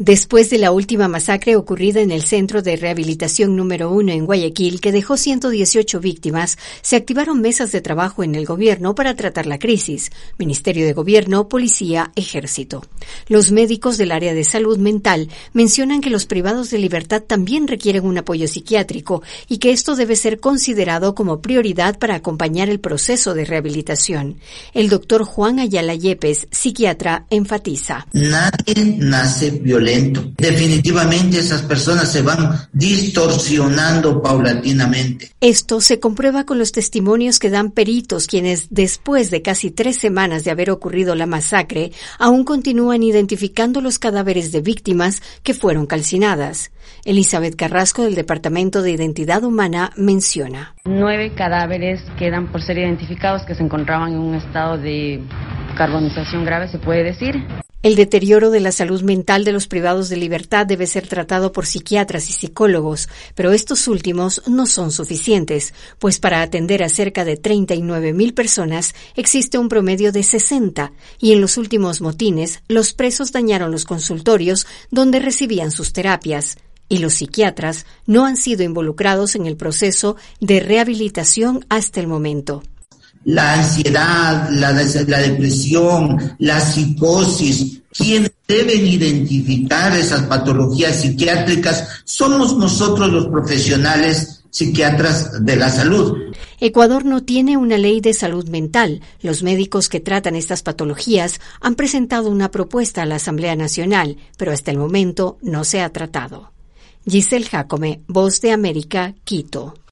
Después de la última masacre ocurrida en el Centro de Rehabilitación número 1 en Guayaquil, que dejó 118 víctimas, se activaron mesas de trabajo en el gobierno para tratar la crisis. Ministerio de Gobierno, Policía, Ejército. Los médicos del área de salud mental mencionan que los privados de libertad también requieren un apoyo psiquiátrico y que esto debe ser considerado como prioridad para acompañar el proceso de rehabilitación. El doctor Juan Ayala Yepes, psiquiatra, enfatiza. Nadie nace violento. Definitivamente esas personas se van distorsionando paulatinamente. Esto se comprueba con los testimonios que dan peritos, quienes después de casi 3 semanas de haber ocurrido la masacre, aún continúan identificando los cadáveres de víctimas que fueron calcinadas. Elizabeth Carrasco, del Departamento de Identidad Humana, menciona. 9 cadáveres quedan por ser identificados que se encontraban en un estado de carbonización grave, se puede decir. El deterioro de la salud mental de los privados de libertad debe ser tratado por psiquiatras y psicólogos, pero estos últimos no son suficientes, pues para atender a cerca de 39,000 personas existe un promedio de 60, y en los últimos motines los presos dañaron los consultorios donde recibían sus terapias, y los psiquiatras no han sido involucrados en el proceso de rehabilitación hasta el momento. La ansiedad, la depresión, la psicosis, quienes deben identificar esas patologías psiquiátricas somos nosotros los profesionales psiquiatras de la salud. Ecuador no tiene una ley de salud mental. Los médicos que tratan estas patologías han presentado una propuesta a la Asamblea Nacional, pero hasta el momento no se ha tratado. Giselle Jacome, Voz de América, Quito.